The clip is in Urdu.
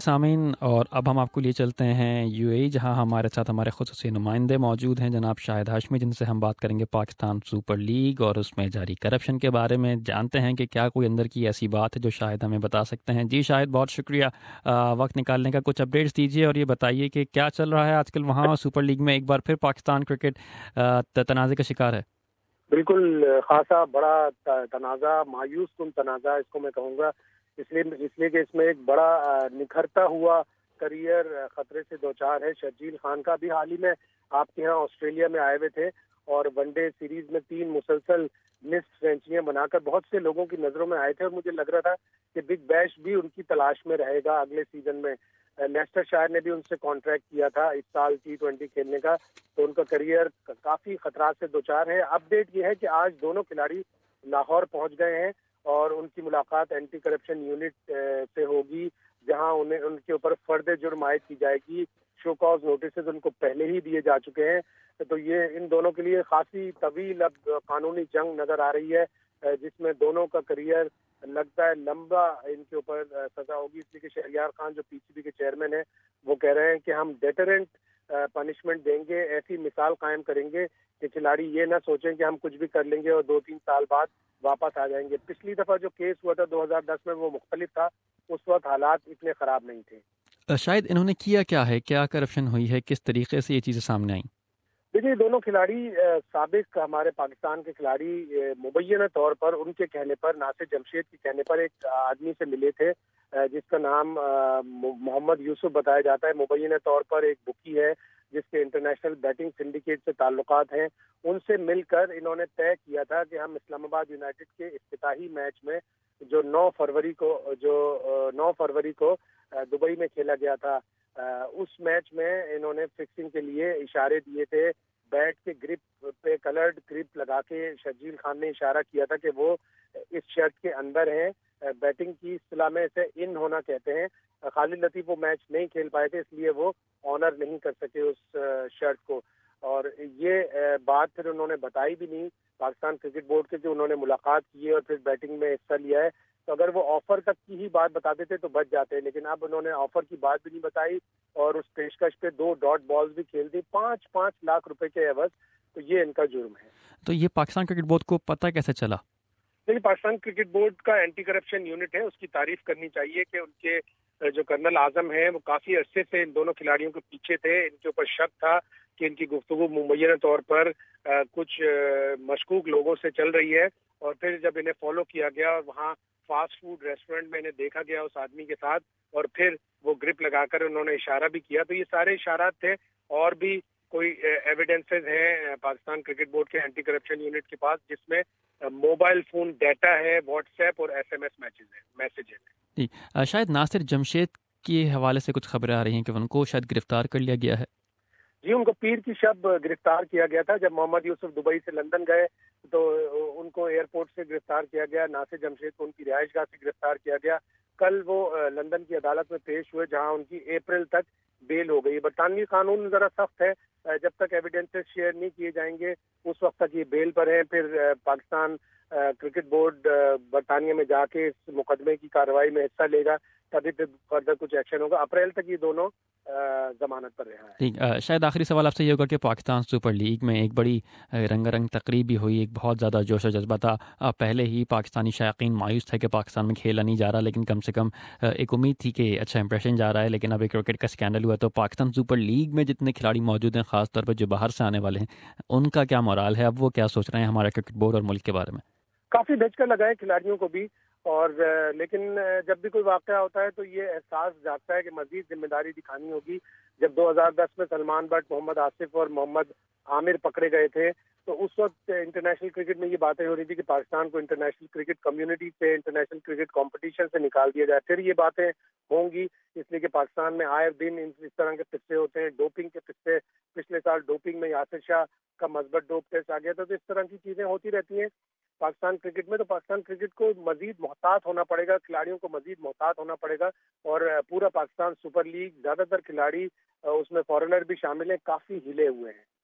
سامعین، اور اب ہم آپ کو لیے چلتے ہیں یو اے ای، جہاں ہمارے ساتھ ہمارے خصوصی نمائندے موجود ہیں جناب شاہد ہاشمی، جن سے ہم بات کریں گے پاکستان سپر لیگ اور اس میں جاری کرپشن کے بارے میں. جانتے ہیں کہ کیا کوئی اندر کی ایسی بات ہے جو شاہد ہمیں بتا سکتے ہیں. جی شاہد، بہت شکریہ وقت نکالنے کا. کچھ اپڈیٹس دیجیے اور یہ بتائیے کہ کیا چل رہا ہے آج کل وہاں سپر لیگ میں. ایک بار پھر پاکستان کرکٹ تنازع کا شکار ہے. بالکل خاصا بڑا تنازع، مایوس کن تنازع اس کو میں کہوں گا، اس لیے کہ اس میں ایک بڑا نکھرتا ہوا کریئر خطرے سے دوچار ہے. شرجیل خان کا بھی حال ہی میں آپ کے یہاں آسٹریلیا میں آئے ہوئے تھے اور ون ڈے سیریز میں 3 مسلسل مسڈ سینچریاں بنا کر بہت سے لوگوں کی نظروں میں آئے تھے، اور مجھے لگ رہا تھا کہ بگ بیش بھی ان کی تلاش میں رہے گا اگلے سیزن میں. لیسٹر شائر نے بھی ان سے کانٹریکٹ کیا تھا اس سال T20 کھیلنے کا، تو ان کا کریئر کافی خطرات سے دوچار ہے. اپ ڈیٹ یہ ہے کہ آج دونوں کھلاڑی لاہور پہنچ گئے ہیں اور ان کی ملاقات اینٹی کرپشن یونٹ سے ہوگی، جہاں ان کے اوپر فرد جرم عائد کی جائے گی. شو کاز نوٹسز ان کو پہلے ہی دیے جا چکے ہیں، تو یہ ان دونوں کے لیے خاصی طویل اب قانونی جنگ نظر آ رہی ہے، جس میں دونوں کا کریئر لگتا ہے لمبا ان کے اوپر سزا ہوگی. اس لیے کہ شہریار خان جو PCB کے چیئرمین ہیں وہ کہہ رہے ہیں کہ ہم ڈیٹرنٹ پنشمنٹ دیں گے، ایسی مثال قائم کریں گے کہ کھلاڑی یہ نہ سوچیں کہ ہم کچھ بھی کر لیں گے اور 2-3 سال بعد واپس آ جائیں گے. پچھلی دفعہ جو کیس ہوا تھا 2010 میں وہ مختلف تھا، اس وقت حالات اتنے خراب نہیں تھے. شاید انہوں نے کیا کیا ہے، کیا کرپشن ہوئی ہے، کس طریقے سے یہ چیزیں سامنے آئیں؟ دیکھیے، دونوں کھلاڑی سابق ہمارے پاکستان کے کھلاڑی مبینہ طور پر ان کے کہنے پر، ناصر جمشید کے کہنے پر ایک آدمی سے ملے تھے جس کا نام محمد یوسف بتایا جاتا ہے. مبینہ طور پر ایک بکی ہے جس کے انٹرنیشنل بیٹنگ سنڈیکیٹ سے تعلقات ہیں. ان سے مل کر انہوں نے طے کیا تھا کہ ہم اسلام آباد یونائیٹڈ کے افتتاحی میچ میں جو 9 فروری کو دبئی میں کھیلا گیا تھا، اس میچ میں انہوں نے فکسنگ کے لیے اشارے دیے تھے. بیٹ کے گرپ پہ کلرڈ گرپ لگا کے شرجیل خان نے اشارہ کیا تھا کہ وہ اس شرط کے اندر ہیں. بیٹنگ کی اصطلاح میں اسے ان ہونا کہتے ہیں. خالد لطیف وہ میچ نہیں کھیل پائے تھے، اس لیے وہ آنر نہیں کر سکے اس شرط کو، اور یہ بات پھر انہوں نے بتائی بھی نہیں پاکستان کرکٹ بورڈ کے، جو انہوں نے ملاقات کی ہے اور پھر بیٹنگ میں حصہ لیا ہے. تو اگر وہ آفر تک کی ہی بات بتا دیتے تو بچ جاتے، لیکن اب انہوں نے آفر کی بات بھی نہیں بتائی اور اس پیشکش پہ 2 ڈاٹ بالز بھی کھیل دی 5-5 لاکھ روپے کے عوض. تو یہ ان کا جرم ہے. تو یہ پاکستان کرکٹ بورڈ کو پتہ کیسے چلا؟ لیکن پاکستان کرکٹ بورڈ کا اینٹی کرپشن یونٹ ہے، اس کی تعریف کرنی چاہیے کہ ان کے جو کرنل اعظم ہیں وہ کافی عرصے سے ان دونوں کھلاڑیوں کے پیچھے تھے. ان کے اوپر شک تھا کہ ان کی گفتگو مبینہ طور پر کچھ مشکوک لوگوں سے چل رہی ہے، اور پھر جب انہیں فالو کیا گیا اور وہاں فاسٹ فوڈ ریسٹورنٹ میں انہیں دیکھا گیا اس آدمی کے ساتھ، اور پھر وہ گرپ لگا کر انہوں نے اشارہ بھی کیا. تو یہ سارے اشارات تھے، اور بھی کوئی ایویڈنسز ہیں پاکستان کرکٹ بورڈ کے اینٹی کرپشن یونٹ کے پاس، جس میں موبائل فون ڈیٹا ہے، واٹس ایپ اور SMS میسیجز ہیں. جی شاید ناصر جمشید کے حوالے سے کچھ خبریں آ رہی ہیں کہ ان کو شاید گرفتار کر لیا گیا ہے. جی، ان کو پیر کی شب گرفتار کیا گیا تھا. جب محمد یوسف دبئی سے لندن گئے تو ان کو ایئرپورٹ سے گرفتار کیا گیا. ناصر جمشید کو ان کی رہائش گاہ سے گرفتار کیا گیا. کل وہ لندن کی عدالت میں پیش ہوئے، جہاں ان کی اپریل تک بیل ہو گئی. برطانوی قانون ذرا سخت ہے، جب تک ایویڈنسز شیئر نہیں کیے جائیں گے اس وقت تک یہ بیل پر ہیں. پھر پاکستان کرکٹ بورڈ برطانیہ میں جا کے اس مقدمے کی کارروائی میں حصہ لے گا، تبھی پھر فردر کچھ ایکشن ہوگا. اپریل تک یہ دونوں ضمانت پر رہا ہے. ٹھیک، شاید آخری سوال آپ سے یہ ہوگا کہ پاکستان سپر لیگ میں ایک بڑی رنگ تقریب بھی ہوئی، ایک بہت زیادہ جوش و جذبہ تھا. پہلے ہی پاکستانی شائقین مایوس تھے کہ پاکستان میں کھیلا نہیں جا رہا، لیکن کم سے کم ایک امید تھی کہ اچھا امپریشن جا رہا ہے. لیکن اب ایک کرکٹ کا اسکینڈل ہوا، تو پاکستان سپر لیگ میں جتنے کھلاڑی موجود ہیں، خاص طور پر جو باہر سے آنے والے ہیں، ان کا کیا مورال ہے؟ اب وہ کیا سوچ رہے ہیں ہمارے کرکٹ بورڈ اور ملک کے بارے میں؟ کافی دھچکا لگا ہے کھلاڑیوں کو بھی، اور لیکن جب بھی کوئی واقعہ ہوتا ہے تو یہ احساس جاگتا ہے کہ مزید ذمہ داری دکھانی ہوگی. جب 2010 میں سلمان بٹ، محمد آصف اور محمد عامر پکڑے گئے تھے تو اس وقت انٹرنیشنل کرکٹ میں یہ باتیں ہو رہی تھی کہ پاکستان کو انٹرنیشنل کرکٹ کمیونٹی سے، انٹرنیشنل کرکٹ کمپٹیشن سے نکال دیا جائے. پھر یہ باتیں ہوں گی، اس لیے کہ پاکستان میں آئے دن اس طرح کے قصے ہوتے ہیں. ڈوپنگ کے قصے، پچھلے سال ڈوپنگ میں یاسر شاہ کا مثبت ڈوپ ٹیسٹ آ گیا تھا. تو اس طرح کی چیزیں ہوتی رہتی ہیں پاکستان کرکٹ میں. تو پاکستان کرکٹ کو مزید محتاط ہونا پڑے گا، کھلاڑیوں کو مزید محتاط ہونا پڑے گا، اور پورا پاکستان سپر لیگ، زیادہ تر کھلاڑی اس میں فارنر بھی شامل ہیں، کافی ہلے ہوئے ہیں.